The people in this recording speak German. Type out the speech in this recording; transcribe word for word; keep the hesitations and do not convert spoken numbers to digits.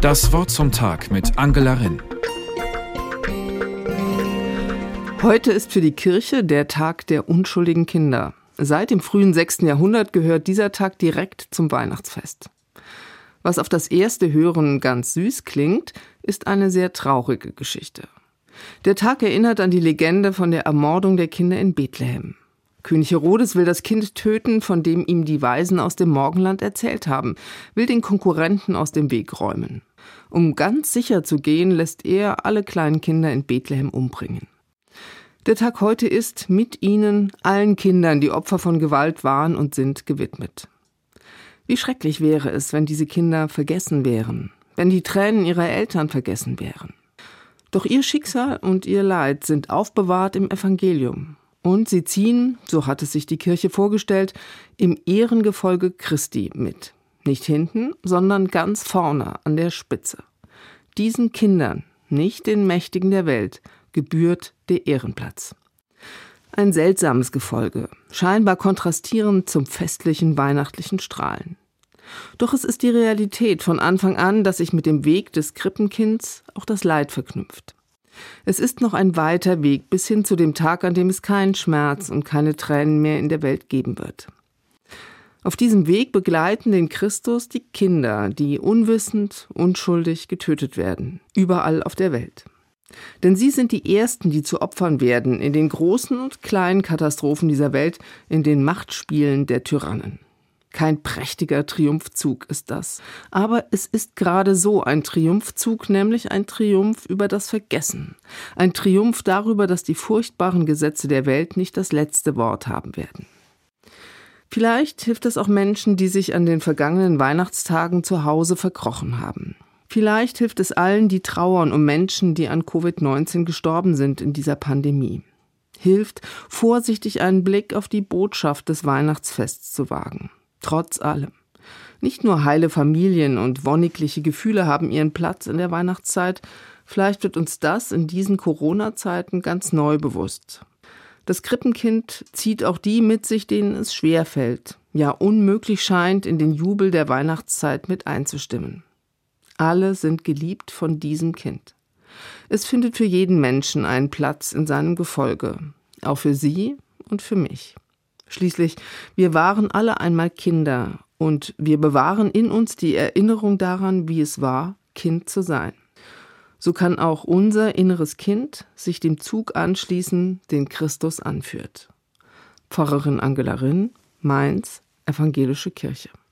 Das Wort zum Tag mit Angela Rinn. Heute ist für die Kirche der Tag der unschuldigen Kinder. Seit dem frühen sechsten Jahrhundert gehört dieser Tag direkt zum Weihnachtsfest. Was auf das erste Hören ganz süß klingt, ist eine sehr traurige Geschichte. Der Tag erinnert an die Legende von der Ermordung der Kinder in Bethlehem. König Herodes will das Kind töten, von dem ihm die Weisen aus dem Morgenland erzählt haben, will den Konkurrenten aus dem Weg räumen. Um ganz sicher zu gehen, lässt er alle kleinen Kinder in Bethlehem umbringen. Der Tag heute ist mit ihnen allen Kindern, die Opfer von Gewalt waren und sind, gewidmet. Wie schrecklich wäre es, wenn diese Kinder vergessen wären, wenn die Tränen ihrer Eltern vergessen wären. Doch ihr Schicksal und ihr Leid sind aufbewahrt im Evangelium. Und sie ziehen, so hat es sich die Kirche vorgestellt, im Ehrengefolge Christi mit. Nicht hinten, sondern ganz vorne an der Spitze. Diesen Kindern, nicht den Mächtigen der Welt, gebührt der Ehrenplatz. Ein seltsames Gefolge, scheinbar kontrastierend zum festlichen weihnachtlichen Strahlen. Doch es ist die Realität von Anfang an, dass sich mit dem Weg des Krippenkinds auch das Leid verknüpft. Es ist noch ein weiter Weg bis hin zu dem Tag, an dem es keinen Schmerz und keine Tränen mehr in der Welt geben wird. Auf diesem Weg begleiten den Christus die Kinder, die unwissend, unschuldig getötet werden, überall auf der Welt. Denn sie sind die Ersten, die zu Opfern werden in den großen und kleinen Katastrophen dieser Welt, in den Machtspielen der Tyrannen. Kein prächtiger Triumphzug ist das. Aber es ist gerade so ein Triumphzug, nämlich ein Triumph über das Vergessen. Ein Triumph darüber, dass die furchtbaren Gesetze der Welt nicht das letzte Wort haben werden. Vielleicht hilft es auch Menschen, die sich an den vergangenen Weihnachtstagen zu Hause verkrochen haben. Vielleicht hilft es allen, die trauern um Menschen, die an Covid neunzehn gestorben sind in dieser Pandemie. Hilft, vorsichtig einen Blick auf die Botschaft des Weihnachtsfests zu wagen. Trotz allem. Nicht nur heile Familien und wonnigliche Gefühle haben ihren Platz in der Weihnachtszeit. Vielleicht wird uns das in diesen Corona-Zeiten ganz neu bewusst. Das Krippenkind zieht auch die mit sich, denen es schwerfällt, ja unmöglich scheint, in den Jubel der Weihnachtszeit mit einzustimmen. Alle sind geliebt von diesem Kind. Es findet für jeden Menschen einen Platz in seinem Gefolge, auch für Sie und für mich. Schließlich, wir waren alle einmal Kinder und wir bewahren in uns die Erinnerung daran, wie es war, Kind zu sein. So kann auch unser inneres Kind sich dem Zug anschließen, den Christus anführt. Pfarrerin Angela Rinn, Mainz, Evangelische Kirche.